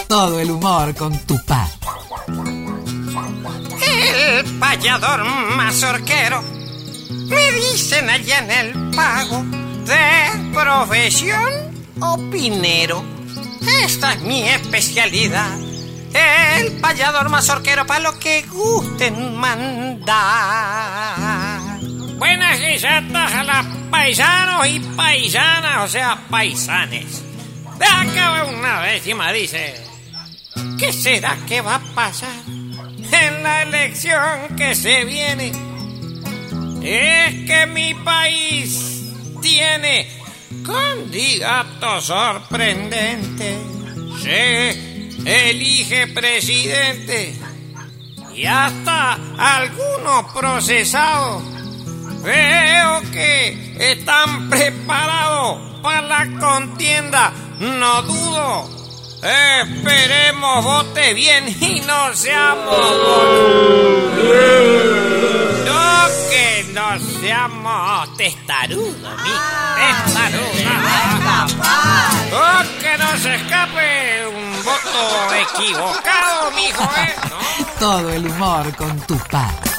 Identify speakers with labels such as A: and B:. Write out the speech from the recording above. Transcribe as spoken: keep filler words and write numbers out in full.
A: Todo el humor con Tupá.
B: El payador mazorquero, me dicen allá en el pago, de profesión opinero. Esta es mi especialidad, el payador mazorquero, para lo que gusten mandar. Buenas guisatas a las paisanos y paisanas, o sea, paisanes. De acá una décima dice: ¿qué será que va a pasar en la elección que se viene? Es que mi país tiene candidato sorprendente. Se elige presidente y hasta algunos procesados veo que están preparados para la contienda. No dudo, esperemos vote bien y no seamos boludos. No, que no seamos testarudos, mi testarudos. Oh, que no se escape un voto equivocado, mijo, ¿eh? ¿No?
A: Todo el humor con Tupá.